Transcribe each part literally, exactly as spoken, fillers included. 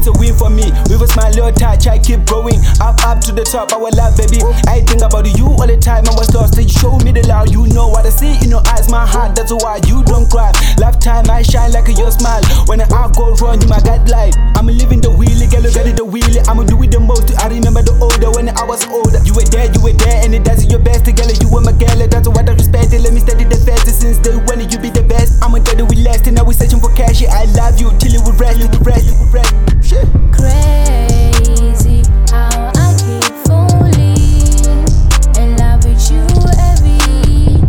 a win for me. With a smile, little touch, I keep going up, up to the top. Our love, baby. I think about you all the time. I was lost, you show me the love. You know what I see in your eyes, my heart. That's why you don't cry. Lifetime, I shine like a your smile. When I go wrong, you my guideline. I'm living the wheelie, girl, you got it the wheelie. I'ma do it the most. I remember the older when I was older. You were there, you were there, and it does your best. Girl, you were my girl. That's what I respect. Let me study the best since day one. You be the best. I'ma tell you we last, and now we searching for cash. I love you till you will rest, you will rest, you will rest. Shit. Crazy how I keep falling in love with you every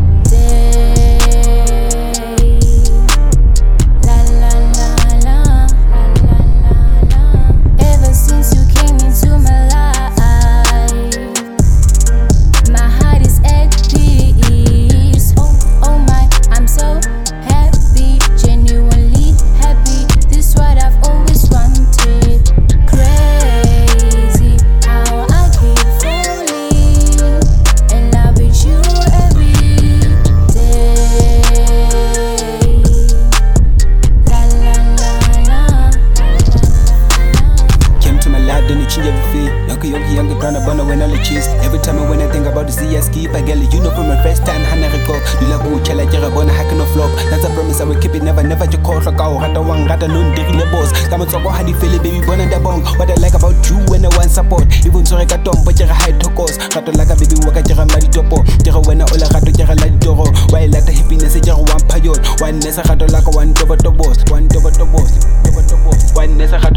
day. La la la la, la la la la. Ever since you came into my life, my heart is at peace. Oh oh my, I'm so happy, genuinely happy. This is what I've always wanted. Crazy how I keep falling in love with you every day. La la la la, Came to my life, then you change everything. Young, young, young, brown, brown, when all the cheese. Every time I when I think about the C S keep, I get it. You know from my first time, I never go. You love who chela jera bona hack no flop. That's a promise I will keep it, never, never you call like oh, rata wang, rata no dirty boss. Come on, talk how you feel it, baby, bona the bong. What I like about you when I want support. Even so I got dumb, but you're high to cause. Rata like a baby, waka jera madi topo. Jera when I all a rata jera like doro. Why let the happiness jera one payot. One nessa rata like a one double to boss. One double to boss. Double to boss. One nessa